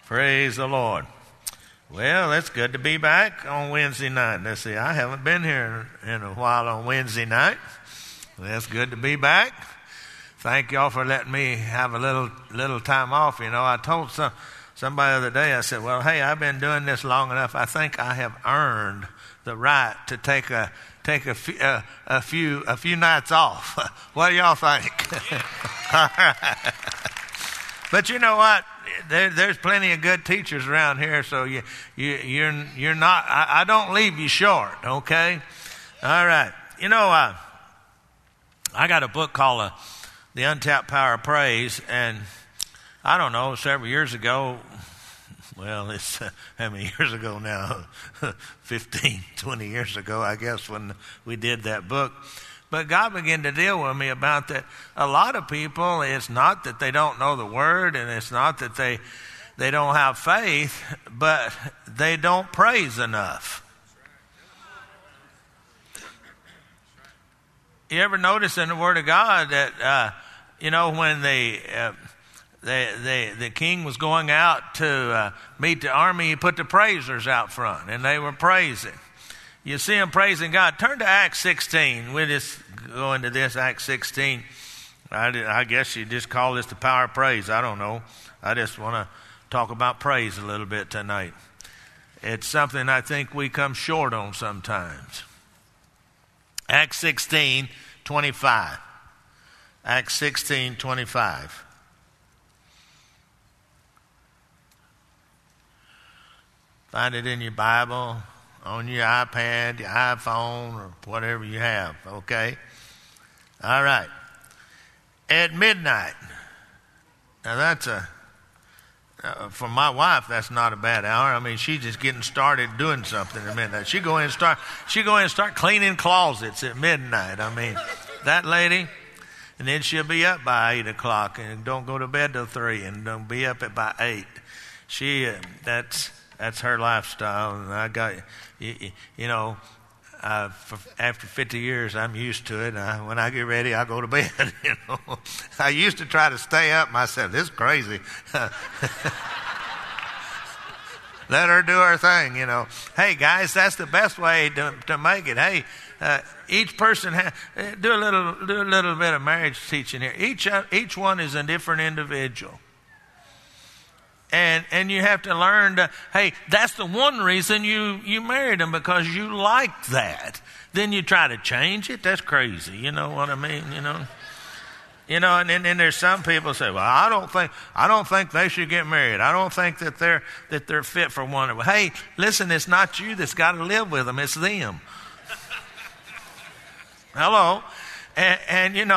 Praise the Lord. Well, it's good to be back on Wednesday night. Let's see, I haven't been here in a while on Wednesday night. Well, it's good to be back. Thank y'all for letting me have a little time off. You know, I told somebody the other day, I said, well, hey, I've been doing this long enough. I think I have earned the right to take a few nights off. What do y'all think? But you know what? There's plenty of good teachers around here, so you're not. I don't leave you short. Okay. All right. You know, I got a book called The Untapped Power of Praise, and I don't know, several years ago. Well, it's how many years ago now? 15, 20 years ago, I guess, when we did that book. But God began to deal with me about that. A lot of people, it's not that they don't know the Word, and it's not that they don't have faith, but they don't praise enough. You ever notice in the Word of God that, when the king was going out to meet the army, he put the praisers out front, and they were praising. You see them praising God. Turn to Acts 16. We'll just go into this, Acts 16. I guess you just call this the power of praise. I don't know. I just want to talk about praise a little bit tonight. It's something I think we come short on sometimes. Acts 16:25. Acts 16:25. Find it in your Bible, on your iPad, your iPhone, or whatever you have, okay? All right. At midnight. Now that's for my wife, that's not a bad hour. I mean, she's just getting started doing something at midnight. She go in and start cleaning closets at midnight. I mean, that lady, and then she'll be up by 8 o'clock and don't go to bed till 3 and don't be up by 8. That's her lifestyle, and I got, after 50 years, I'm used to it. When I get ready, I go to bed. I used to try to stay up myself. This is crazy. Let her do her thing. Hey guys, that's the best way to make it. Hey, each person do a little bit of marriage teaching here. Each one is a different individual. And you have to learn to, hey, that's the one reason you married them, because you like that. Then you try to change it. That's crazy. You know what I mean? And then there's some people say, well, I don't think they should get married. I don't think that they're fit for one another. Hey, listen, it's not you that's got to live with them. It's them. Hello. And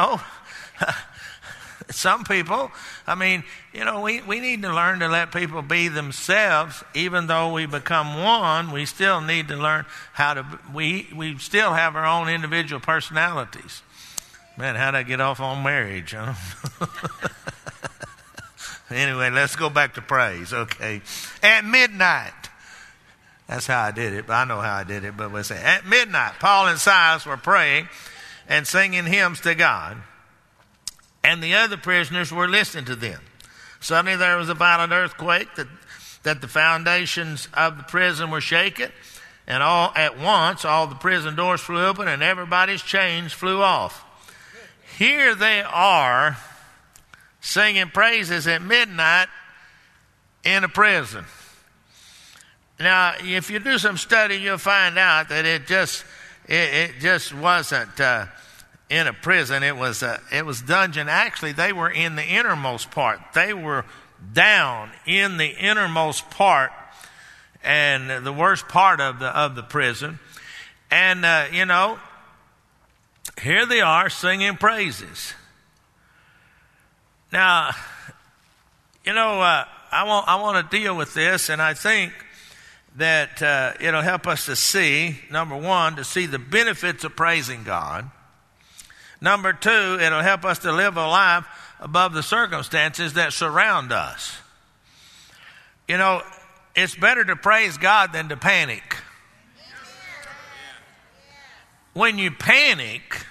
some people, I mean, we need to learn to let people be themselves. Even though we become one, we still need to learn how to, we still have our own individual personalities. Man, how'd I get off on marriage? Huh? Anyway, let's go back to praise, okay. At midnight. That's how I did it, but I know how I did it, but we'll say, at midnight, Paul and Silas were praying and singing hymns to God, and the other prisoners were listening to them. Suddenly there was a violent earthquake that the foundations of the prison were shaken, and all at once all the prison doors flew open and everybody's chains flew off. Here they are singing praises at midnight in a prison. Now, if you do some study, you'll find out that it just wasn't in a prison. It was dungeon. Actually, they were in the innermost part. They were down in the innermost part and the worst part of the prison. And here they are singing praises. Now, I want to deal with this, and I think that it'll help us to see, number one, to see the benefits of praising God. Number two, it'll help us to live a life above the circumstances that surround us. It's better to praise God than to panic. When you panic,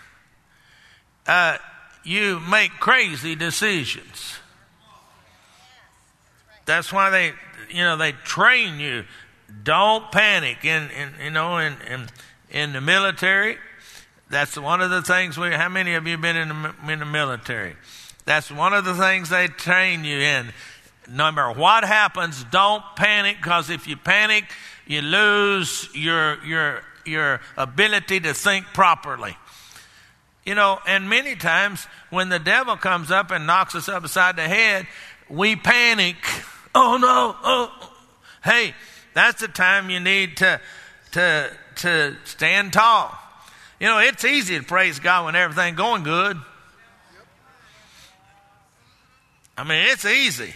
you make crazy decisions. That's why they train you. Don't panic. In the military, that's one of the things. How many of you have been in the military? That's one of the things they train you in. No matter what happens, don't panic, because if you panic, you lose your ability to think properly. And many times when the devil comes up and knocks us upside the head, we panic. Oh no! Oh, hey, that's the time you need to stand tall. It's easy to praise God when everything's going good. I mean, it's easy.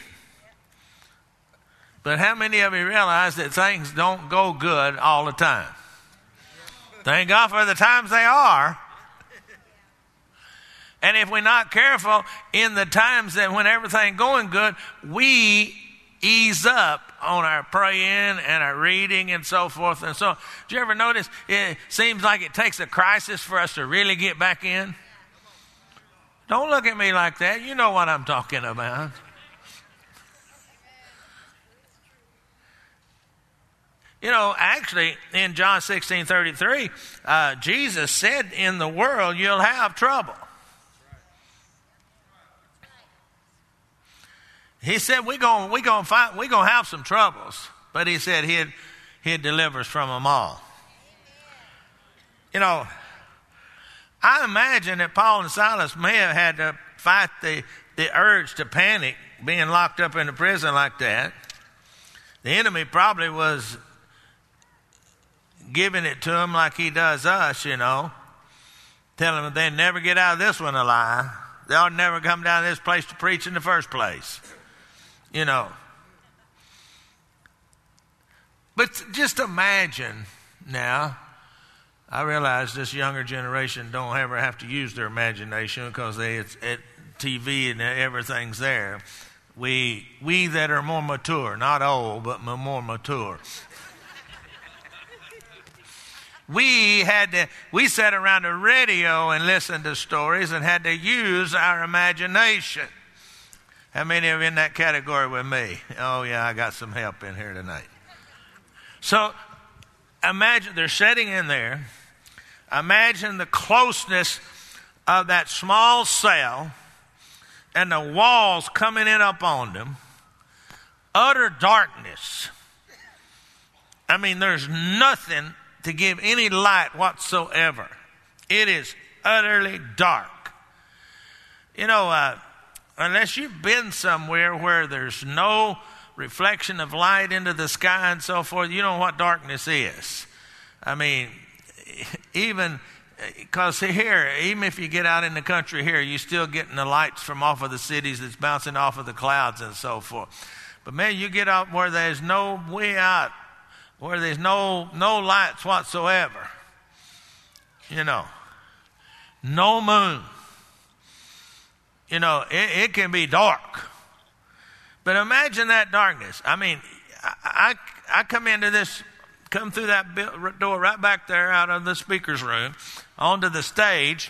But how many of you realize that things don't go good all the time? Thank God for the times they are. And if we're not careful in the times that when everything's going good, we ease up on our praying and our reading and so forth and so on. Did you ever notice it seems like it takes a crisis for us to really get back in? Don't look at me like that. You know what I'm talking about. Actually, in John 16:33, Jesus said, in the world you'll have trouble. He said we're gonna have some troubles, but he said he'd deliver us from them all. I imagine that Paul and Silas may have had to fight the urge to panic, being locked up in a prison like that. The enemy probably was giving it to them like he does us, telling them they'd never get out of this one alive. They'll never come down to this place to preach in the first place. But just imagine now, I realize this younger generation don't ever have to use their imagination because it's at TV and everything's there. We that are more mature, not old, but more mature. We sat around the radio and listened to stories and had to use our imagination. How many of you in that category with me? Oh yeah, I got some help in here tonight. So imagine they're sitting in there. Imagine the closeness of that small cell and the walls coming in up on them. Utter darkness. I mean, there's nothing to give any light whatsoever. It is utterly dark. Unless you've been somewhere where there's no reflection of light into the sky and so forth, you know what darkness is. I mean, even because here, even if you get out in the country here, you're still getting the lights from off of the cities that's bouncing off of the clouds and so forth. But man, you get out where there's no way out, where there's no lights whatsoever. No moon. It can be dark. But imagine that darkness. I mean, I come through that door right back there out of the speaker's room, onto the stage.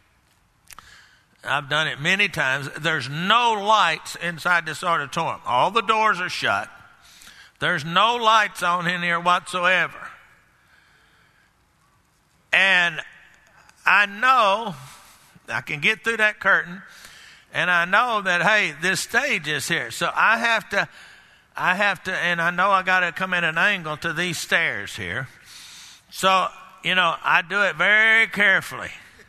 I've done it many times. There's no lights inside this auditorium. All the doors are shut. There's no lights on in here whatsoever. And I know I can get through that curtain, and I know that, hey, this stage is here. So I have to, and I know I got to come at an angle to these stairs here. So, I do it very carefully.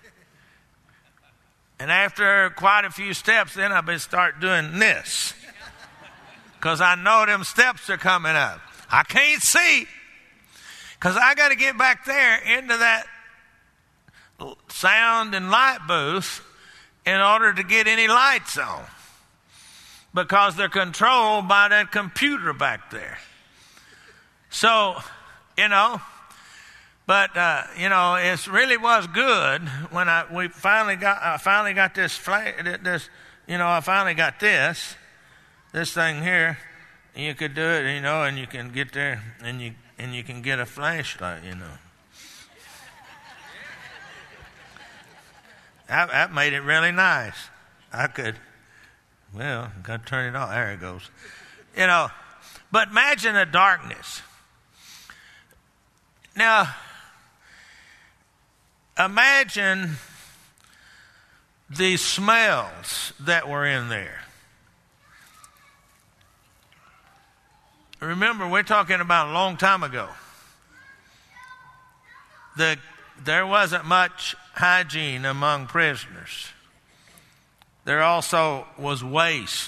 And after quite a few steps, then I start doing this. Because I know them steps are coming up. I can't see. Because I got to get back there into that sound and light booth in order to get any lights on. Because they're controlled by that computer back there. So, but it really was good when I finally got this thing here. You could do it, and you can get there, and you can get a flashlight, That made it really nice. Got to turn it off. There it goes. You know, but imagine the darkness. Now, imagine the smells that were in there. Remember, we're talking about a long time ago. There wasn't much hygiene among prisoners. There also was waste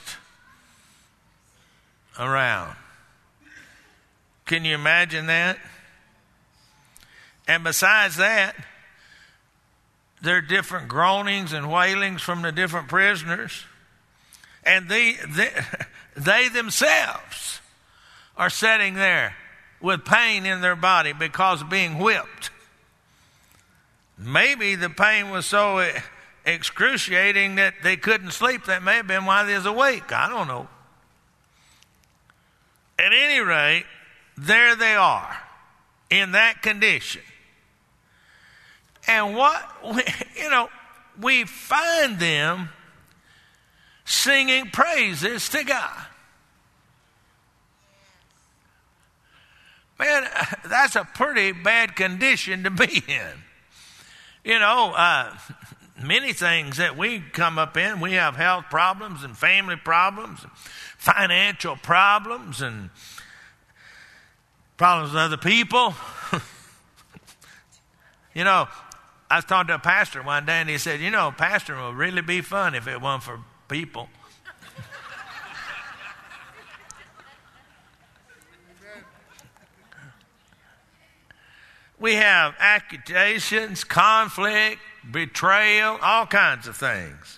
around. Can you imagine that? And besides that, there are different groanings and wailings from the different prisoners. And they themselves are sitting there with pain in their body because of being whipped. Maybe the pain was so excruciating that they couldn't sleep. That may have been why they was awake. I don't know. At any rate, there they are in that condition. And we find them singing praises to God. Man, that's a pretty bad condition to be in. Many things that we come up in, we have health problems and family problems, and financial problems, and problems with other people. I was talking to a pastor one day, and he said, pastoring would really be fun if it weren't for people. We have accusations, conflict, betrayal, all kinds of things,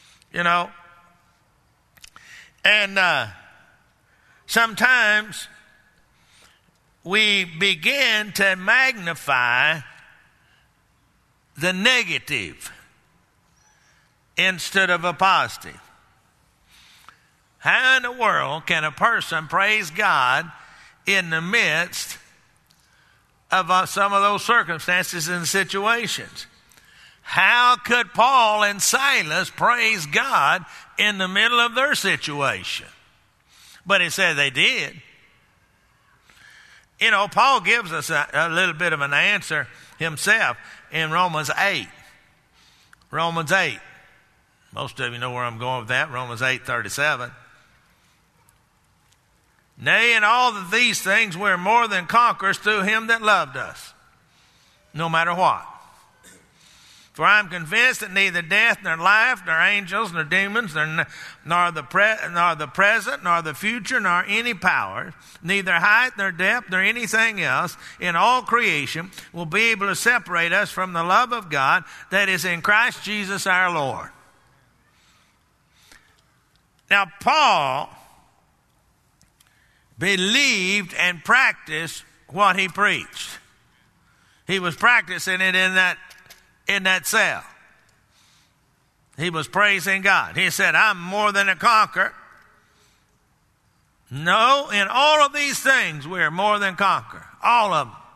And sometimes we begin to magnify the negative instead of a positive. How in the world can a person praise God in the midst of some of those circumstances and situations? How could Paul and Silas praise God in the middle of their situation? But it said they did. Paul gives us a little bit of an answer himself in Romans 8. Romans 8. Most of you know where I'm going with that. Romans 8:37. Nay, in all of these things we're more than conquerors through him that loved us, no matter what. For I'm convinced that neither death, nor life, nor angels, nor demons, nor the present, nor the future, nor any power, neither height, nor depth, nor anything else in all creation will be able to separate us from the love of God that is in Christ Jesus our Lord. Now, Paul believed and practiced what he preached. He was practicing it in that cell. He was praising God. He said, I'm more than a conqueror. No, in all of these things, we're more than conqueror. All of them.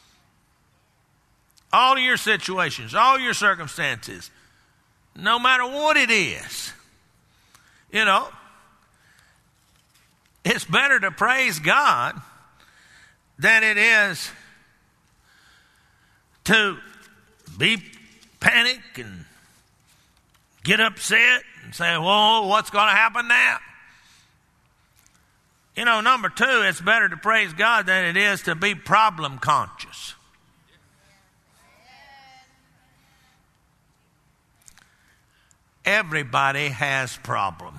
All your situations, all your circumstances, no matter what it is. It's better to praise God than it is to be panic and get upset and say, whoa, what's going to happen now? Number two, it's better to praise God than it is to be problem conscious. Everybody has problems.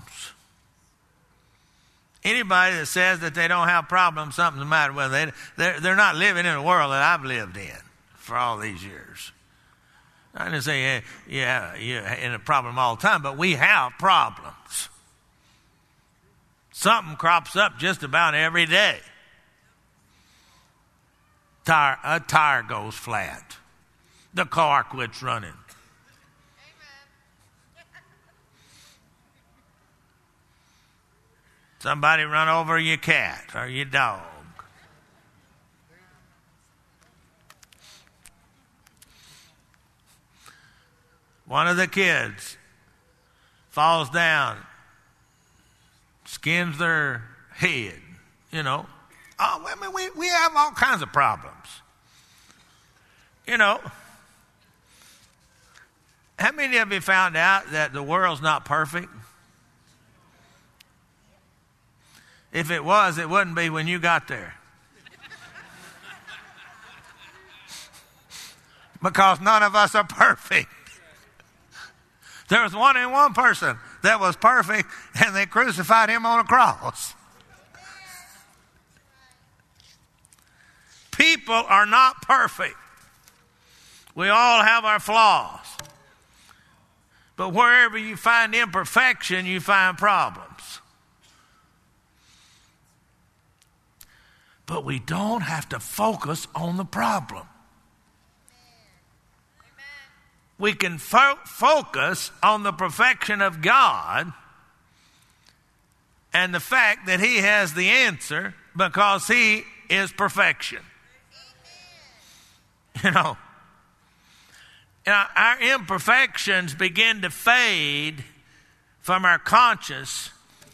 Anybody that says that they don't have problems, something's the matter with them. They're not living in a world that I've lived in for all these years. I didn't say, you're in a problem all the time, but we have problems. Something crops up just about every day. A tire goes flat. The car quits running. Somebody run over your cat or your dog. One of the kids falls down, skins their head, you know. Oh, I mean, we have all kinds of problems. You know, how many of you found out that the world's not perfect? If it was, it wouldn't be when you got there. Because none of us are perfect. There was one person that was perfect, and they crucified him on a cross. People are not perfect. We all have our flaws. But wherever you find imperfection, you find problems. But we don't have to focus on the problem. We can focus on the perfection of God and the fact that He has the answer because He is perfection. You know, our imperfections begin to fade from our conscience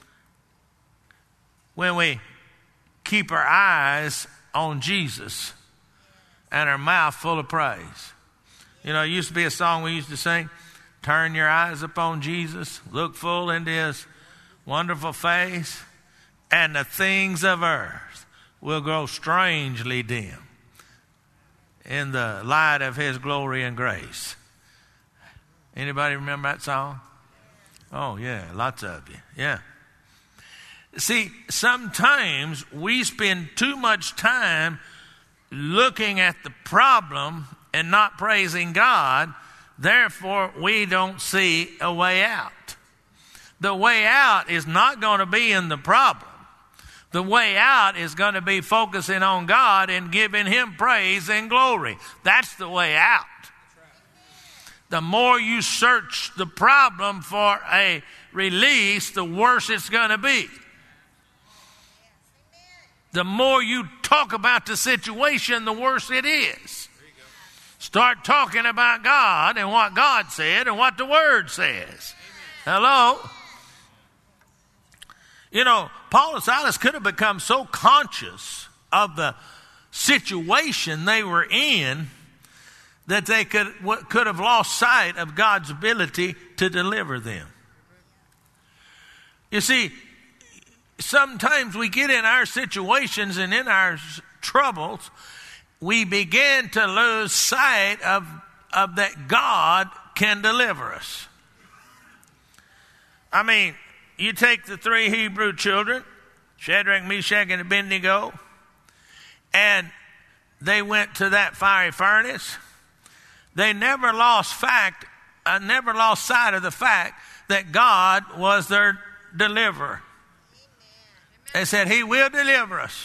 when we keep our eyes on Jesus and our mouth full of praise. You know, it used to be a song we used to sing, turn your eyes upon Jesus, look full into His wonderful face, and the things of earth will grow strangely dim in the light of His glory and grace. Anybody remember that song? Oh, yeah, lots of you. Yeah. See, sometimes we spend too much time looking at the problem and not praising God. Therefore, we don't see a way out. The way out is not going to be in the problem. The way out is going to be focusing on God and giving Him praise and glory. That's the way out. The more you search the problem for a release, the worse it's going to be. The more you talk about the situation, the worse it is. Start talking about God and what God said and what the Word says. Hello? You know, Paul and Silas could have become so conscious of the situation they were in that they could have lost sight of God's ability to deliver them. You see, sometimes we get in our situations and in our troubles, we begin to lose sight of that God can deliver us. I mean, you take the 3 Hebrew children, Shadrach, Meshach, and Abednego, and they went to that fiery furnace. They never lost sight of the fact that God was their deliverer. They said, He will deliver us.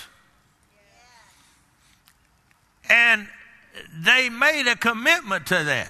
And they made a commitment to that.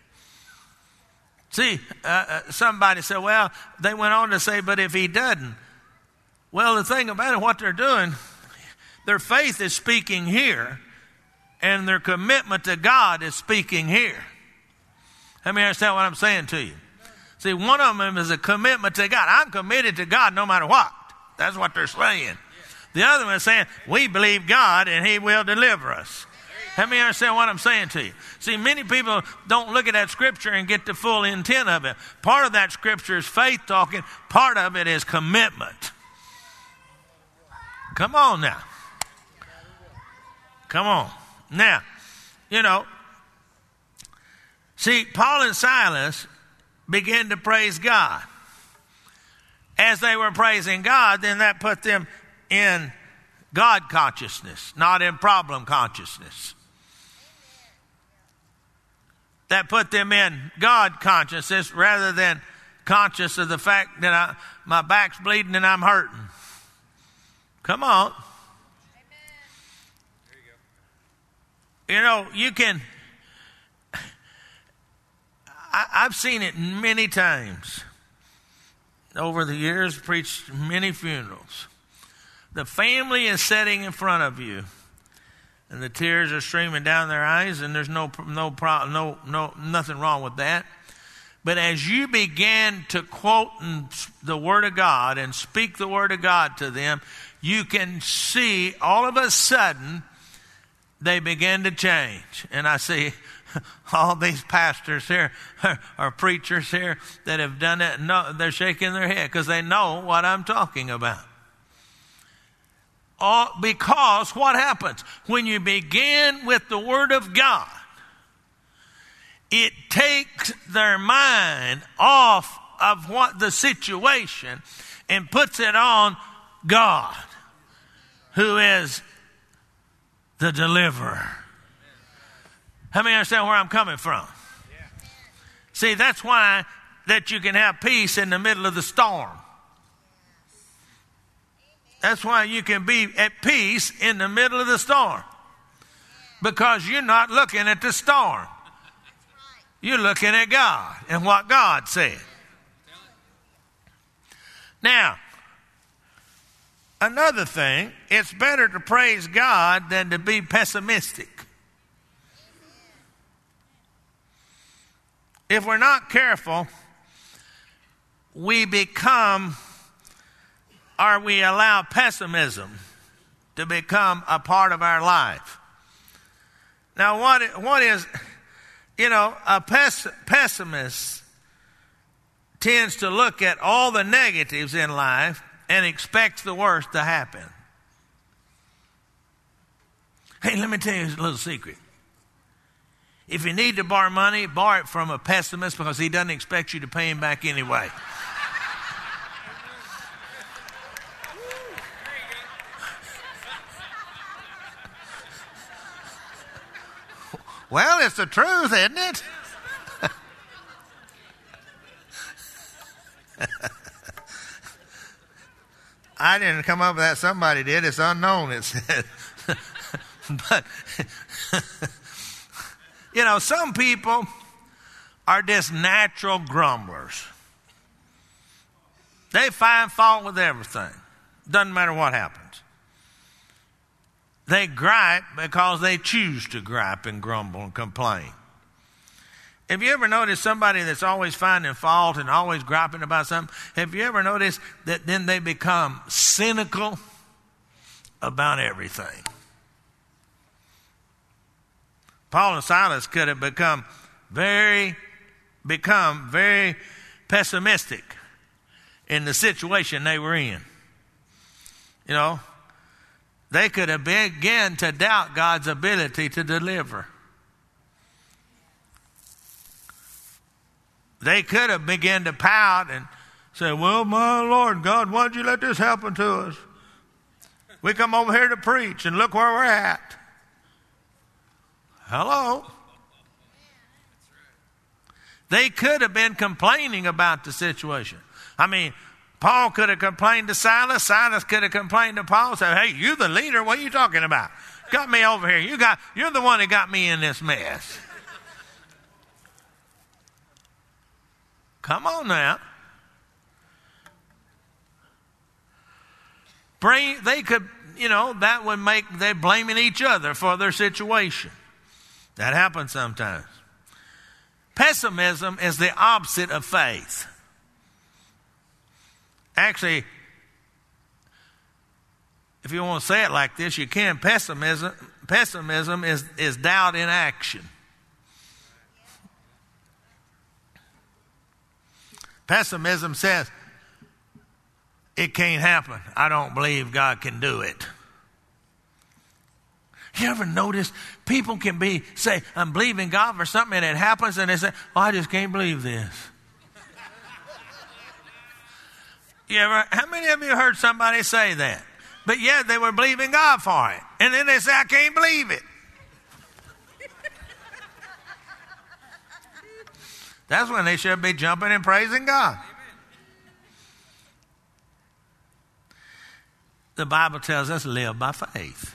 See, somebody said, well, they went on to say, but if He doesn't. Well, the thing about it, what they're doing, their faith is speaking here, and their commitment to God is speaking here. Let me understand what I'm saying to you. See, one of them is a commitment to God. I'm committed to God no matter what. That's what they're saying. The other one is saying, we believe God and He will deliver us. Let me understand what I'm saying to you. See, many people don't look at that scripture and get the full intent of it. Part of that scripture is faith talking. Part of it is commitment. Come on now. Come on. Now, you know, see, Paul and Silas began to praise God. As they were praising God, then that put them in God consciousness, not in problem consciousness. That put them in God consciousness rather than conscious of the fact that my back's bleeding and I'm hurting. Come on. You know, you can, I've seen it many times over the years, preached many funerals. The family is sitting in front of you, and the tears are streaming down their eyes, and there's nothing wrong with that. But as you begin to quote the Word of God and speak the Word of God to them, you can see all of a sudden they begin to change. And I see all these pastors here or preachers here that have done it. No, they're shaking their head because they know what I'm talking about. Because what happens? When you begin with the Word of God, it takes their mind off of what the situation and puts it on God, who is the deliverer. How many understand where I'm coming from? See, that's why that you can have peace in the middle of the storm. That's why you can be at peace in the middle of the storm. Because you're not looking at the storm. You're looking at God and what God said. Now, another thing, it's better to praise God than to be pessimistic. If we're not careful, we allow pessimism to become a part of our life. Now, what is, a pessimist tends to look at all the negatives in life and expects the worst to happen. Hey, let me tell you a little secret. If you need to borrow money, borrow it from a pessimist because he doesn't expect you to pay him back anyway. Well, it's the truth, isn't it? I didn't come up with that. Somebody did. It's unknown, it said. But, some people are just natural grumblers. They find fault with everything. Doesn't matter what happens. They gripe because they choose to gripe and grumble and complain. Have you ever noticed somebody that's always finding fault and always griping about something? Have you ever noticed that then they become cynical about everything? Paul and Silas could have become very pessimistic in the situation they were in. They could have begun to doubt God's ability to deliver. They could have begun to pout and say, well, my Lord God, why'd you let this happen to us? We come over here to preach and look where we're at. Hello? They could have been complaining about the situation. Paul could have complained to Silas. Silas could have complained to Paul. Said, hey, you're the leader. What are you talking about? Got me over here. You're the one that got me in this mess. Come on now. They could, that would make, they're blaming each other for their situation. That happens sometimes. Pessimism is the opposite of faith. Actually, if you want to say it like this, you can. Pessimism is doubt in action. Pessimism says, it can't happen. I don't believe God can do it. You ever notice people can say, I'm believing God for something, and it happens, and they say, I just can't believe this. How many of you heard somebody say that? But yeah, they were believing God for it. And then they say, I can't believe it. That's when they should be jumping and praising God. The Bible tells us live by faith.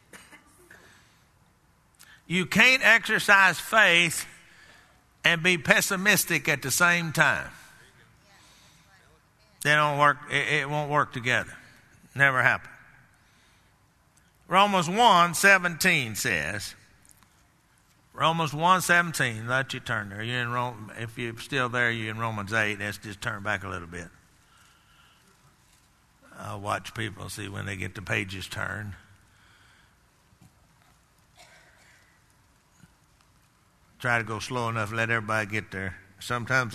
You can't exercise faith and be pessimistic at the same time. They don't work. It won't work together. Never happen. Romans 1:17 says. Romans 1:17. Let you turn there. You're in if you're still there, you're in Romans 8. Let's just turn back a little bit. I'll watch people and see when they get the pages turned. Try to go slow enough to let everybody get there. Sometimes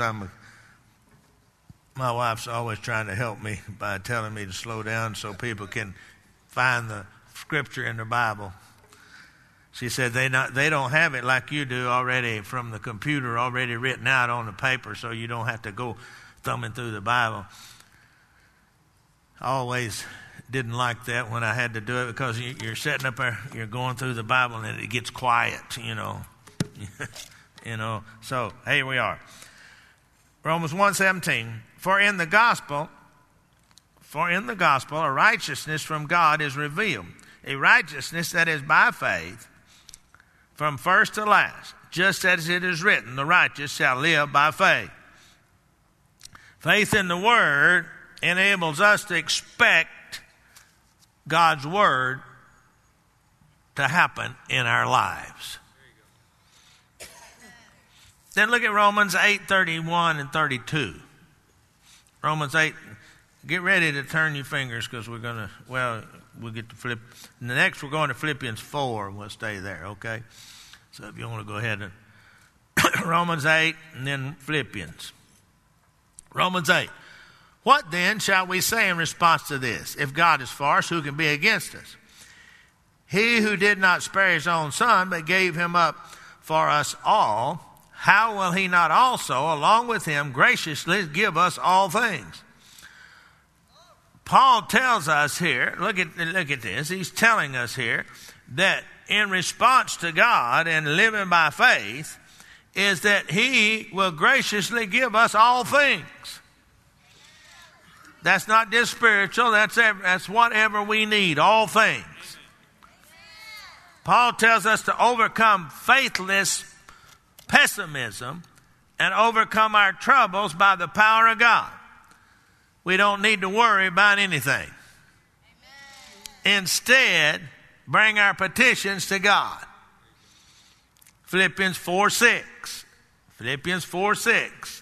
my wife's always trying to help me by telling me to slow down so people can find the scripture in the Bible. She said they don't have it like you do already from the computer, already written out on the paper, so you don't have to go thumbing through the Bible. I always didn't like that when I had to do it because you're sitting up there, you're going through the Bible and it gets quiet, you know. So here we are. Romans 1:17. For in the gospel a righteousness from God is revealed, a righteousness that is by faith from first to last, just as it is written, the righteous shall live by faith. Faith in the Word enables us to expect God's Word to happen in our lives. Then look at Romans 8:31 and 32. Romans 8, get ready to turn your fingers because we'll get to flip. Next we're going to Philippians 4. We'll stay there, okay? So if you want to go ahead and Romans 8 and then Philippians. Romans 8. What then shall we say in response to this? If God is for us, who can be against us? He who did not spare his own son, but gave him up for us all, how will he not also, along with him, graciously give us all things? Paul tells us here, look at this, he's telling us here that in response to God and living by faith is that he will graciously give us all things. That's not just spiritual, that's whatever we need, all things. Paul tells us to overcome faithless pessimism and overcome our troubles by the power of God. We don't need to worry about anything. Amen. Instead, bring our petitions to God. Philippians 4:6. Philippians 4:6.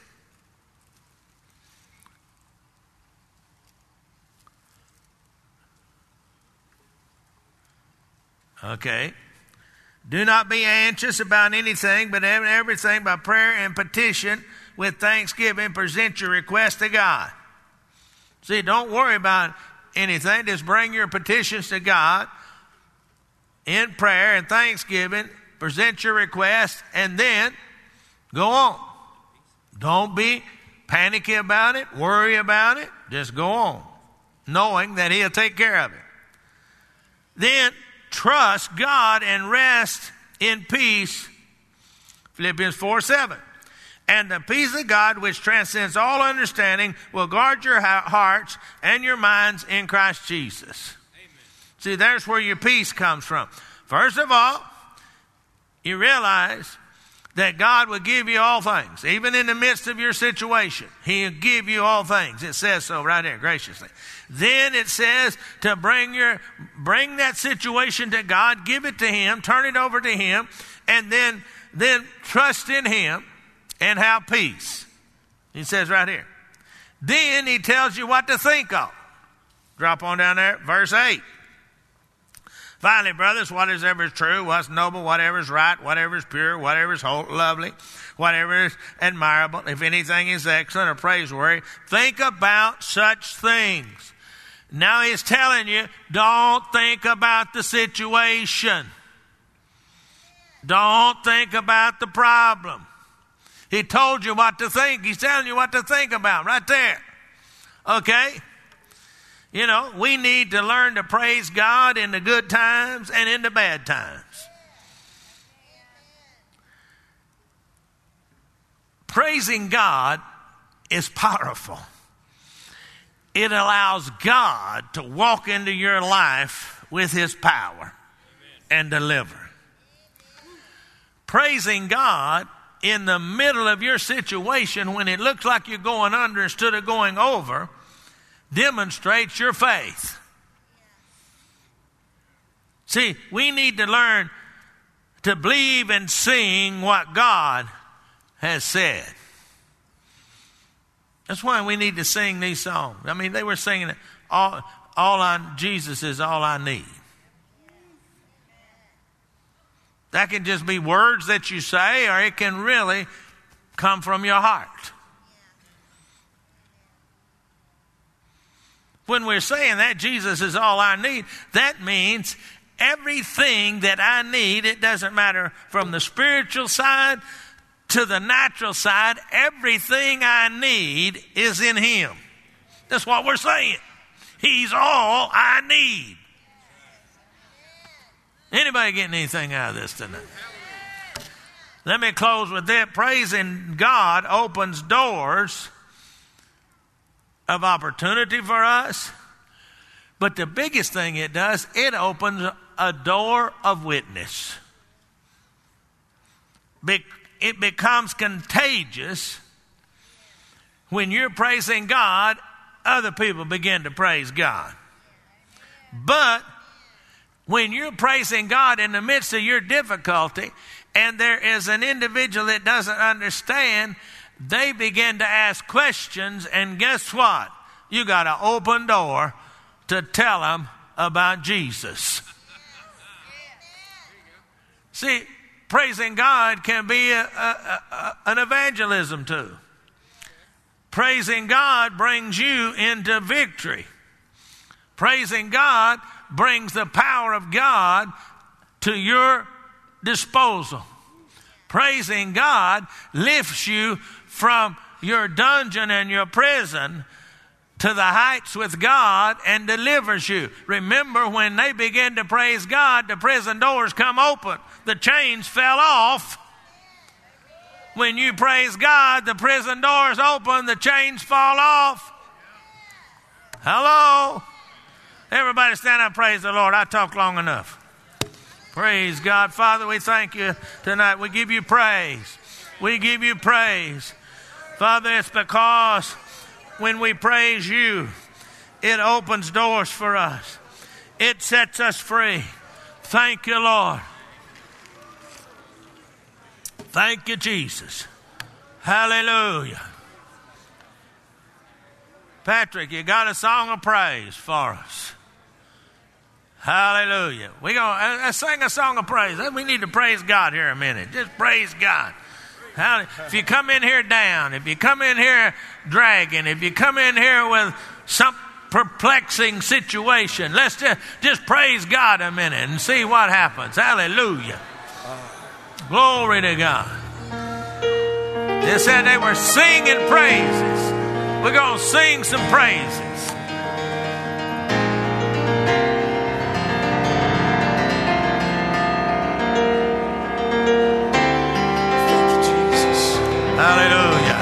Okay. Do not be anxious about anything, but everything by prayer and petition with thanksgiving, present your request to God. See, don't worry about anything. Just bring your petitions to God in prayer and thanksgiving, present your request, and then go on. Don't be panicky about it, worry about it. Just go on, knowing that He'll take care of it. Then trust God and rest in peace. Philippians 4:7. And the peace of God, which transcends all understanding, will guard your hearts and your minds in Christ Jesus. Amen. See, there's where your peace comes from. First of all, you realize that God will give you all things. Even in the midst of your situation, He'll give you all things. It says so right there, graciously. Then it says to bring that situation to God, give it to Him, turn it over to Him, and then trust in Him and have peace. He says right here. Then He tells you what to think of. Drop on down there, verse 8. Finally, brothers, whatever is true, what's noble, whatever is right, whatever is pure, whatever is lovely, whatever is admirable, if anything is excellent or praiseworthy, think about such things. Now He's telling you, don't think about the situation. Don't think about the problem. He told you what to think. He's telling you what to think about right there. Okay? You know, we need to learn to praise God in the good times and in the bad times. Praising God is powerful. It allows God to walk into your life with His power and deliver. Praising God in the middle of your situation when it looks like you're going under instead of going over demonstrates your faith. See, we need to learn to believe and sing what God has said. That's why we need to sing these songs. I mean, they were singing it Jesus is all I need. That can just be words that you say, or it can really come from your heart. When we're saying that Jesus is all I need, that means everything that I need, it doesn't matter from the spiritual side to the natural side, everything I need is in Him. That's what we're saying. He's all I need. Anybody getting anything out of this tonight? Let me close with that. Praising God opens doors of opportunity for us. But the biggest thing it does, it opens a door of witness. It becomes contagious. When you're praising God, other people begin to praise God. But when you're praising God in the midst of your difficulty, and there is an individual that doesn't understand, they begin to ask questions, and guess what? You got an open door to tell them about Jesus. See, praising God can be an evangelism tool. Praising God brings you into victory. Praising God brings the power of God to your disposal. Praising God lifts you from your dungeon and your prison to the heights with God and delivers you. Remember, when they begin to praise God, the prison doors come open. The chains fell off. When you praise God, the prison doors open, the chains fall off. Hello? Everybody stand up and praise the Lord. I talked long enough. Praise God. Father, we thank you tonight. We give you praise. We give you praise. Father, it's because when we praise you, it opens doors for us. It sets us free. Thank you, Lord. Thank you, Jesus. Hallelujah. Patrick, you got a song of praise for us. Hallelujah. We're going to sing a song of praise. We need to praise God here a minute. Just praise God. If you come in here down, if you come in here dragging, if you come in here with some perplexing situation, let's just praise God a minute and see what happens. Hallelujah. Glory to God. They said they were singing praises. We're going to sing some praises. Hallelujah.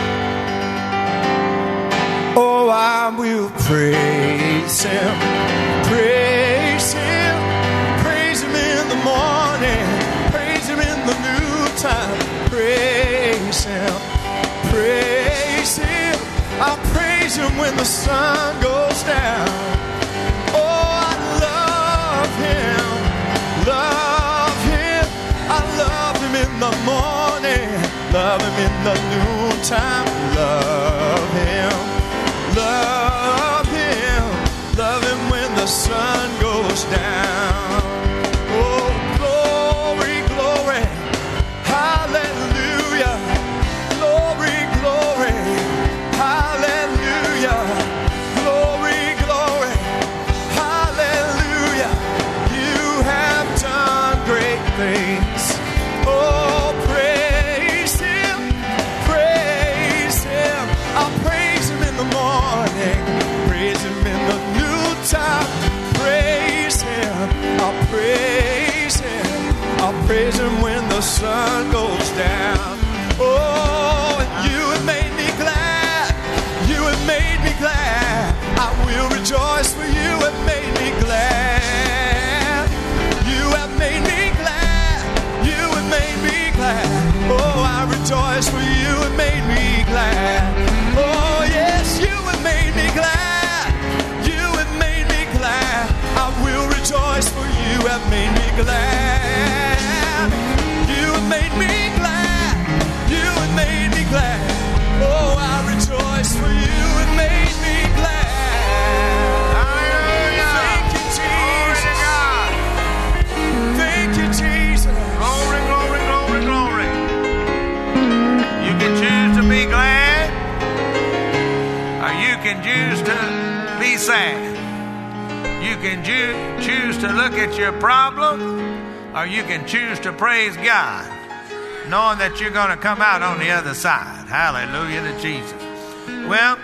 Oh, I will praise Him, praise Him, praise Him in the morning, praise Him in the noontime, praise Him, praise Him. I'll praise Him when the sun goes down. Oh, I love Him, love Him. I love Him in the morning. Love Him in the noontime, love Him, love Him, love Him when the sun goes down. Oh, glory, glory, hallelujah, glory, glory, hallelujah, glory, glory, hallelujah. You have done great things. Oh, praise Him, praise Him. I'll praise Him in the morning, praise Him in the noontime, praise Him. I'll praise Him, I'll praise Him when the sun goes down. Oh, and you have made me glad, you have made me glad. I will rejoice for you have made me glad. You have made me glad, you have made me glad. Oh, I rejoice for you have made me glad. Oh, yes, you have made me glad, you have made me glad. I will rejoice for you have made me glad. You have made me glad, you have made me glad. Oh, I rejoice for you have made me glad. can choose to look at your problem, or you can choose to praise God, knowing that you're going to come out on the other side. Hallelujah to Jesus. Well,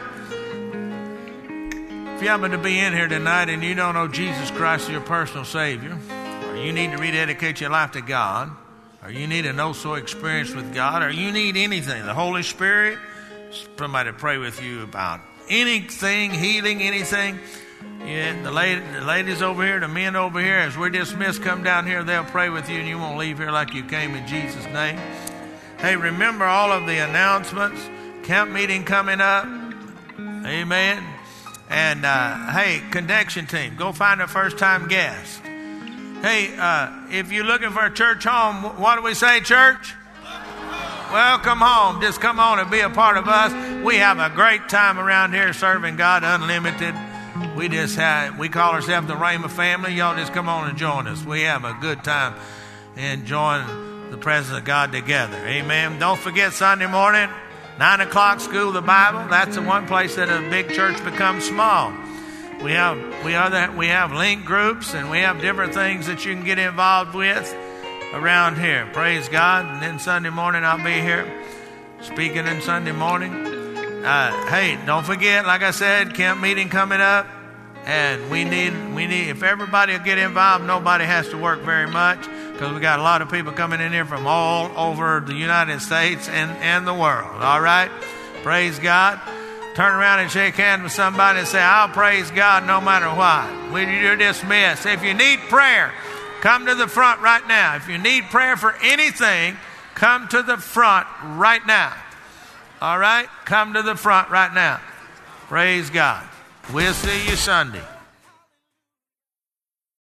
if you happen to be in here tonight and you don't know Jesus Christ as your personal Savior, or you need to rededicate your life to God, or you need a know-so experience with God, or you need anything, the Holy Spirit, somebody to pray with you about anything, healing, anything. Yeah, the ladies over here, the men over here, as we're dismissed, come down here. They'll pray with you, and you won't leave here like you came in Jesus' name. Hey, remember all of the announcements. Camp meeting coming up. Amen. And, hey, connection team, go find a first-time guest. Hey, if you're looking for a church home, what do we say, church? Welcome home. Just come on and be a part of us. We have a great time around here serving God unlimited. We call ourselves the Rhema family. Y'all just come on and join us. We have a good time enjoying the presence of God together. Amen. Don't forget Sunday morning, 9 o'clock, School of the Bible. That's the one place that a big church becomes small. We have link groups, and we have different things that you can get involved with around here. Praise God. And then Sunday morning I'll be here speaking in Sunday morning. Hey, don't forget, like I said, camp meeting coming up. And we need, if everybody will get involved, nobody has to work very much, because we got a lot of people coming in here from all over the United States and the world. All right? Praise God. Turn around and shake hands with somebody and say, I'll praise God no matter what. You're dismissed. If you need prayer, come to the front right now. If you need prayer for anything, come to the front right now. All right? Come to the front right now. Praise God. We'll see you Sunday.